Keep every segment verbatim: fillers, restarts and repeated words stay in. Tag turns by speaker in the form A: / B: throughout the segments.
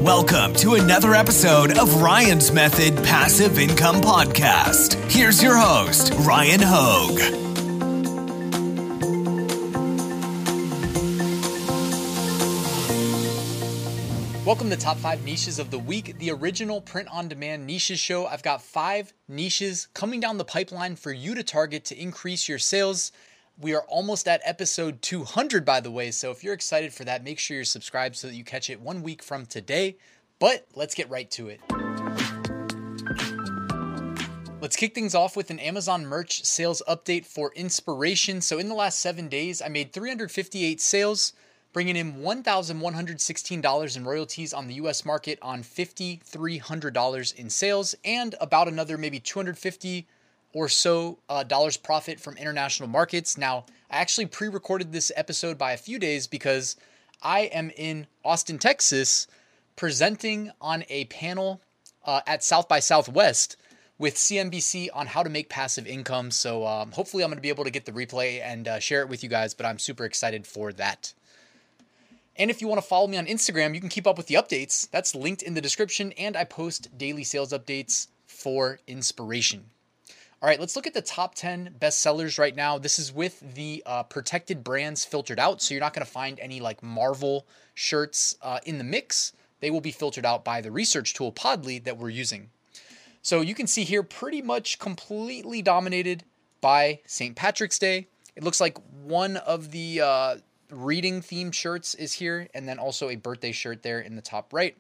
A: Welcome to another episode of Ryan's Method Passive Income Podcast. Here's your host, Ryan Hogue.
B: Welcome to Top five Niches of the Week, the original print-on-demand niches show. I've got five niches coming down the pipeline for you to target to increase your sales. We are almost at episode two hundred, by the way, so if you're excited for that, make sure you're subscribed so that you catch it one week from today. But let's get right to it. Let's kick things off with an Amazon merch sales update for inspiration. So in the last seven days, I made three hundred fifty-eight sales, bringing in one thousand one hundred sixteen dollars in royalties on the U S market on five thousand three hundred dollars in sales, and about another maybe two hundred fifty dollars or so uh, dollars profit from international markets. Now, I actually pre-recorded this episode by a few days because I am in Austin, Texas, presenting on a panel uh, at South by Southwest with C N B C on how to make passive income. So um, hopefully I'm going to be able to get the replay and uh, share it with you guys, but I'm super excited for that. And if you want to follow me on Instagram, you can keep up with the updates. That's linked in the description, and I post daily sales updates for inspiration. All right, let's look at the top ten best sellers right now. This is with the uh, protected brands filtered out, so you're not going to find any like Marvel shirts uh, in the mix. They will be filtered out by the research tool Podly that we're using. So you can see here pretty much completely dominated by Saint Patrick's Day. It looks like one of the uh, reading themed shirts is here, and then also a birthday shirt there in the top right.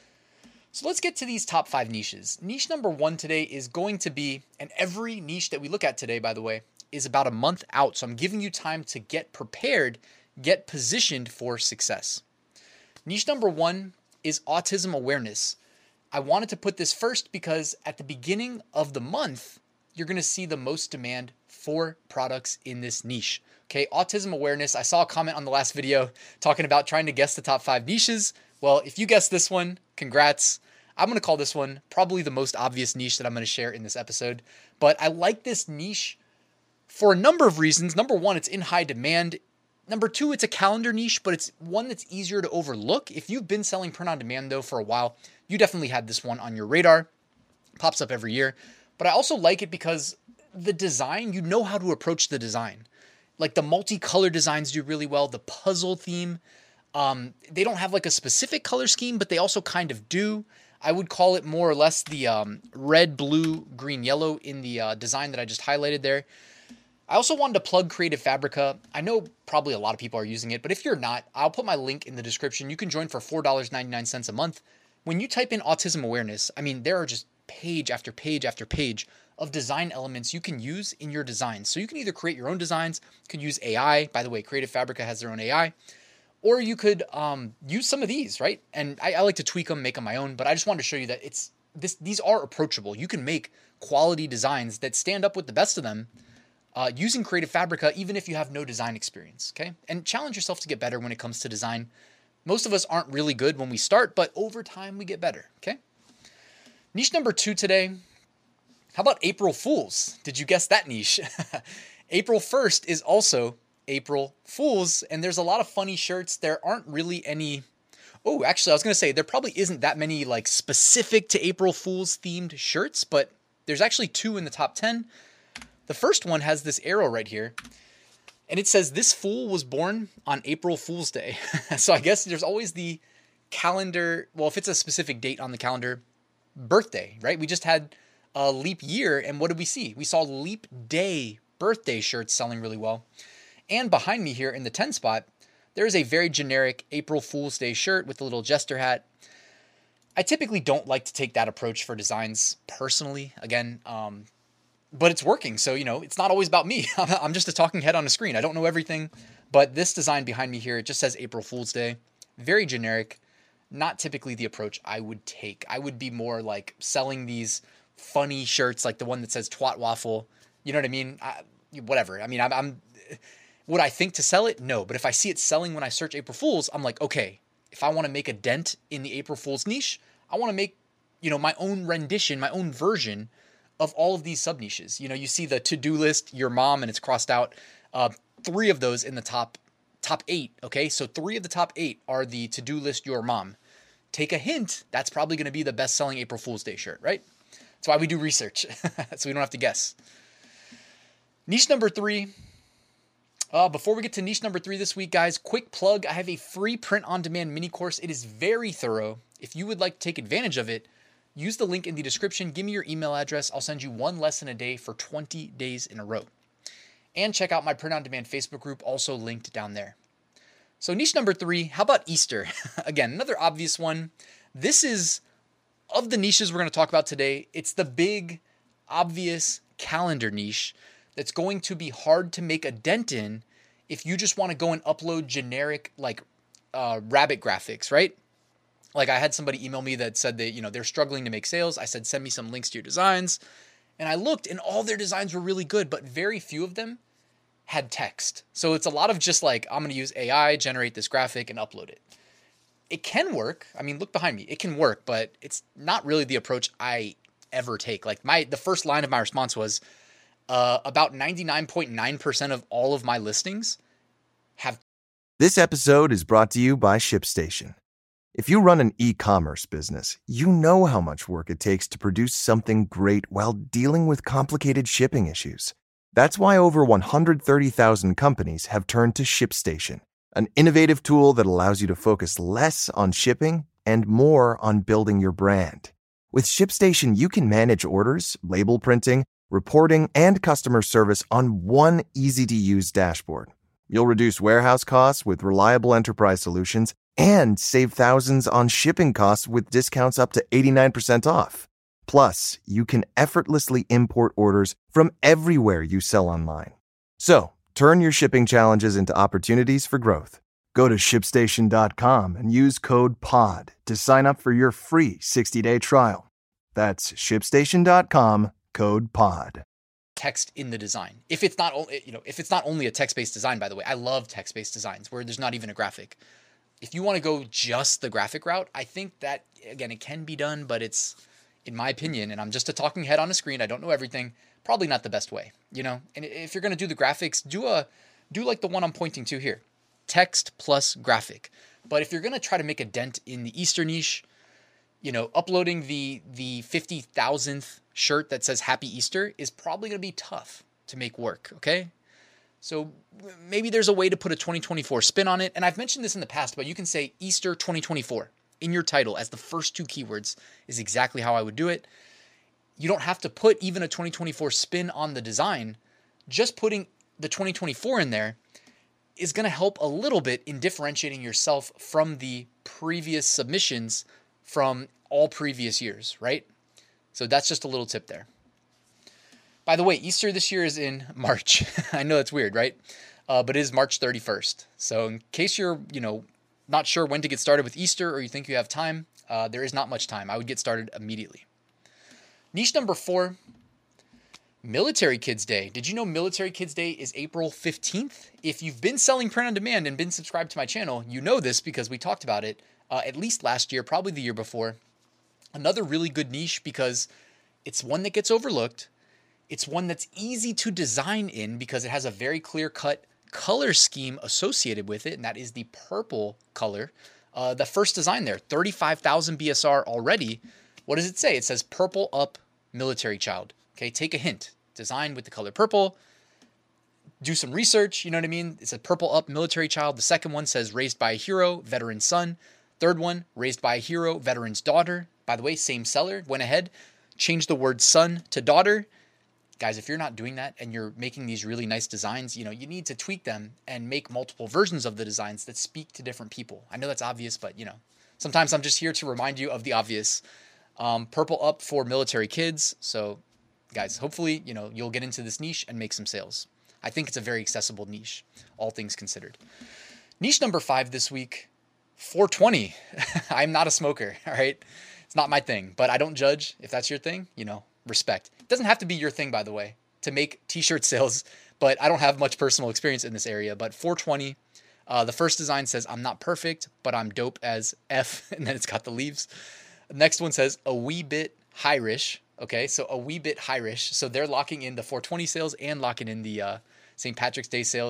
B: So let's get to these top five niches. Niche number one today is going to be, and every niche that we look at today, by the way, is about a month out. So I'm giving you time to get prepared, get positioned for success. Niche number one is autism awareness. I wanted to put this first because at the beginning of the month, you're going to see the most demand for products in this niche. Okay, autism awareness. I saw a comment on the last video talking about trying to guess the top five niches. Well, if you guessed this one, congrats. I'm going to call this one probably the most obvious niche that I'm going to share in this episode. But I like this niche for a number of reasons. Number one, it's in high demand. Number two, it's a calendar niche, but it's one that's easier to overlook. If you've been selling print on demand though for a while, you definitely had this one on your radar. It pops up every year. But I also like it because the design, you know how to approach the design. Like the multicolor designs do really well. The puzzle theme, um, they don't have like a specific color scheme, but they also kind of do. I would call it more or less the um, red, blue, green, yellow in the uh, design that I just highlighted there. I also wanted to plug Creative Fabrica. I know probably a lot of people are using it, but if you're not, I'll put my link in the description. You can join for four dollars and ninety-nine cents a month. When you type in autism awareness, I mean, there are just page after page after page of design elements you can use in your designs. So you can either create your own designs, you can use A I. By the way, Creative Fabrica has their own A I. Or you could um, use some of these, right? And I, I like to tweak them, make them my own, but I just wanted to show you that it's this. These are approachable. You can make quality designs that stand up with the best of them uh, using Creative Fabrica, even if you have no design experience, okay? And challenge yourself to get better when it comes to design. Most of us aren't really good when we start, but over time we get better, okay? Niche number two today. How about April Fools? Did you guess that niche? April first is also April Fools, and there's a lot of funny shirts. There aren't really any. Oh, actually, I was going to say there probably isn't that many like specific to April Fools themed shirts, but there's actually two in the top ten. The first one has this arrow right here, and it says this fool was born on April Fool's Day. So I guess there's always the calendar. Well, if it's a specific date on the calendar, birthday, right? We just had a leap year, and what did we see? We saw leap day birthday shirts selling really well. And behind me here in the ten spot, there is a very generic April Fool's Day shirt with a little jester hat. I typically don't like to take that approach for designs personally, again, um, but it's working. So, you know, it's not always about me. I'm just a talking head on a screen. I don't know everything, but this design behind me here, it just says April Fool's Day. Very generic, not typically the approach I would take. I would be more like selling these funny shirts, like the one that says Twat Waffle. You know what I mean? I, whatever. I mean, I'm... I'm Would I think to sell it? No. But if I see it selling when I search April Fools, I'm like, okay, if I want to make a dent in the April Fools niche, I want to make, you know, my own rendition, my own version of all of these sub niches. You know, you see the to-do list, your mom, and it's crossed out. Uh, three of those in the top top eight. Okay, so three of the top eight are the to-do list, your mom. take a hint, that's probably going to be the best-selling April Fool's Day shirt, right? That's why we do research, so we don't have to guess. Niche number three. Uh, before we get to niche number three this week, guys, quick plug. I have a free print-on-demand mini course. It is very thorough. If you would like to take advantage of it, use the link in the description. Give me your email address. I'll send you one lesson a day for twenty days in a row. And check out my print-on-demand Facebook group, also linked down there. So niche number three, how about Easter? Again, another obvious one. This is, of the niches we're going to talk about today, it's the big, obvious calendar niche that's going to be hard to make a dent in if you just want to go and upload generic like uh, rabbit graphics, right? Like I had somebody email me that said that, you know, they're struggling to make sales. I said, send me some links to your designs. And I looked and all their designs were really good, but very few of them had text. So it's a lot of just like, I'm going to use A I, generate this graphic and upload it. It can work. I mean, look behind me. It can work, but it's not really the approach I ever take. Like my, the first line of my response was, Uh, about ninety-nine point nine percent of all of my listings have.
C: This episode is brought to you by ShipStation. If you run an e-commerce business, you know how much work it takes to produce something great while dealing with complicated shipping issues. That's why over one hundred thirty thousand companies have turned to ShipStation, an innovative tool that allows you to focus less on shipping and more on building your brand. With ShipStation, you can manage orders, label printing, reporting, and customer service on one easy-to-use dashboard. You'll reduce warehouse costs with reliable enterprise solutions and save thousands on shipping costs with discounts up to eighty-nine percent off. Plus, you can effortlessly import orders from everywhere you sell online. So, turn your shipping challenges into opportunities for growth. Go to ShipStation dot com and use code POD to sign up for your free sixty-day trial. That's ShipStation dot com. Code POD.
B: Text in the design. If it's not, you know, if it's not only a text-based design, by the way, I love text-based designs where there's not even a graphic. If you want to go just the graphic route, I think that, again, it can be done, but it's, in my opinion, and I'm just a talking head on a screen, I don't know everything, probably not the best way, you know? And if you're going to do the graphics, do a, do like the one I'm pointing to here. Text plus graphic. But if you're going to try to make a dent in the Easter niche, you know, uploading the the fifty thousandth shirt that says Happy Easter is probably going to be tough to make work, okay? So maybe there's a way to put a twenty twenty-four spin on it. And I've mentioned this in the past, but you can say Easter twenty twenty-four in your title as the first two keywords is exactly how I would do it. You don't have to put even a twenty twenty-four spin on the design. Just putting the twenty twenty-four in there is going to help a little bit in differentiating yourself from the previous submissions from all previous years, right? So that's just a little tip there. By the way, Easter this year is in March. I know that's weird, right? Uh, but it is March thirty-first. So in case you're, you know, not sure when to get started with Easter or you think you have time, uh, there is not much time. I would get started immediately. Niche number four, Military Kids Day. Did you know Military Kids Day is April fifteenth? If you've been selling print on demand and been subscribed to my channel, you know this because we talked about it uh, at least last year, probably the year before. Another really good niche because it's one that gets overlooked. It's one that's easy to design in because it has a very clear-cut color scheme associated with it, and that is the purple color. Uh, the first design there, thirty-five thousand B S R already. What does it say? It says Purple Up Military Child. Okay, take a hint. Design with the color purple. Do some research, you know what I mean? It's a Purple Up Military Child. The second one says Raised by a Hero, Veteran's Son. Third one, Raised by a Hero, Veteran's Daughter. By the way, same seller. Went ahead, changed the word son to daughter. Guys, if you're not doing that and you're making these really nice designs, you know, you need to tweak them and make multiple versions of the designs that speak to different people. I know that's obvious, but, you know, sometimes I'm just here to remind you of the obvious. Um, Purple Up for military kids. So, guys, hopefully, you know, you'll get into this niche and make some sales. I think it's a very accessible niche, all things considered. Niche number five this week, four twenty. I'm not a smoker, all right? It's not my thing, but I don't judge. If that's your thing, you know, respect. It doesn't have to be your thing, by the way, to make t-shirt sales, but I don't have much personal experience in this area. But four twenty, uh, the first design says, I'm not perfect, but I'm dope as F, and then it's got the leaves. The next one says, a wee bit Irish. Okay, so a wee bit Irish. So they're locking in the four twenty sales and locking in the uh, Saint Patrick's Day sales.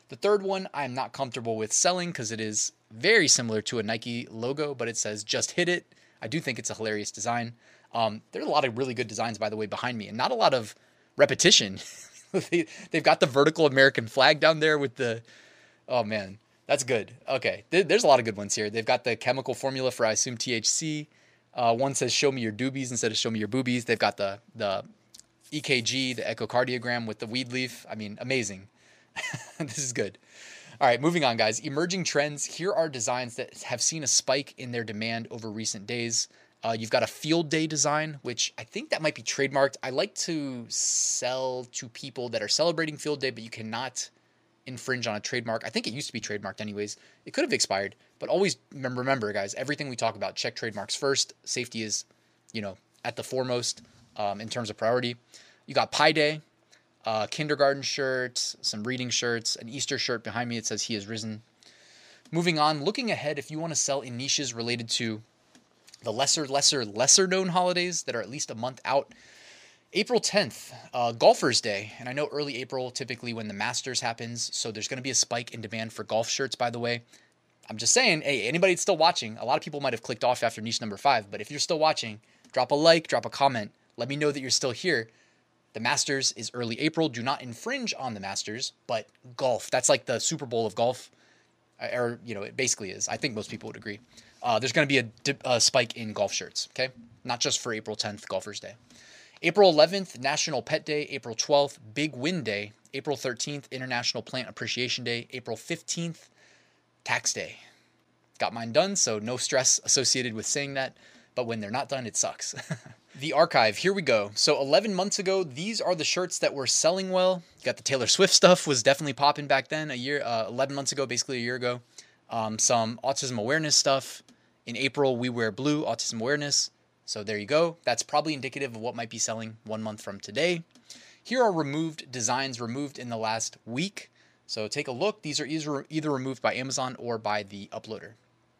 B: The third one I'm not comfortable with selling because it is very similar to a Nike logo, but it says just hit it. I do think it's a hilarious design. Um, there's a lot of really good designs, by the way, behind me, and not a lot of repetition. they, they've got the vertical American flag down there with the, oh man, that's good. Okay, there, there's a lot of good ones here. They've got the chemical formula for, I assume, T H C. Uh, one says show me your doobies instead of show me your boobies. They've got the the E K G, the echocardiogram with the weed leaf. I mean, amazing. This is good. All right, moving on, guys. Emerging trends. Here are designs that have seen a spike in their demand over recent days. Uh, you've got a field day design, which I think that might be trademarked. I like to sell to people that are celebrating field day, but you cannot infringe on a trademark. I think it used to be trademarked anyways. It could have expired, but always remember, guys, everything we talk about, check trademarks first. Safety is, you know, at the foremost um, in terms of priority. You got Pi Day, uh, kindergarten shirts, some reading shirts, an Easter shirt behind me. It says he has risen. Moving on, looking ahead, if you want to sell in niches related to the lesser, lesser, lesser known holidays that are at least a month out. April tenth, uh, Golfers Day. And I know early April, typically when the Masters happens. So there's going to be a spike in demand for golf shirts, by the way. I'm just saying, hey, anybody that's still watching, a lot of people might have clicked off after niche number five. But if you're still watching, drop a like, drop a comment. Let me know that you're still here. The Masters is early April. Do not infringe on the Masters, but golf. That's like the Super Bowl of golf. Or, you know, it basically is. I think most people would agree. Uh, there's going to be a, dip, a spike in golf shirts, okay? Not just for April tenth, Golfers Day. April eleventh, National Pet Day. April twelfth, Big Win Day. April thirteenth, International Plant Appreciation Day. April fifteenth, Tax Day. Got mine done, so no stress associated with saying that. But when they're not done, it sucks. The archive, here we go. So eleven months ago, these are the shirts that were selling well. You got the Taylor Swift stuff, was definitely popping back then, a year, uh, eleven months ago, basically a year ago. Um, some autism awareness stuff. In April, we wear blue, autism awareness. So there you go. That's probably indicative of what might be selling one month from today. Here are removed designs removed in the last week. So take a look. These are either, either removed by Amazon or by the uploader.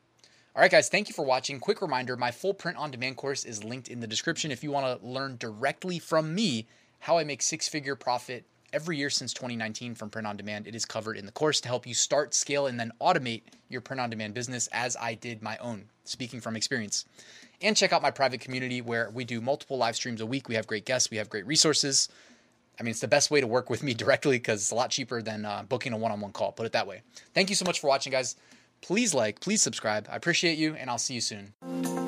B: All right, guys, thank you for watching. Quick reminder, my full print-on-demand course is linked in the description. If you want to learn directly from me how I make six-figure profit every year since twenty nineteen from print-on-demand, it is covered in the course to help you start, scale, and then automate your print-on-demand business as I did my own, speaking from experience. And check out my private community where we do multiple live streams a week. We have great guests. We have great resources. I mean, it's the best way to work with me directly because it's a lot cheaper than uh, booking a one-on-one call, put it that way. Thank you so much for watching, guys. Please like, please subscribe. I appreciate you, and I'll see you soon.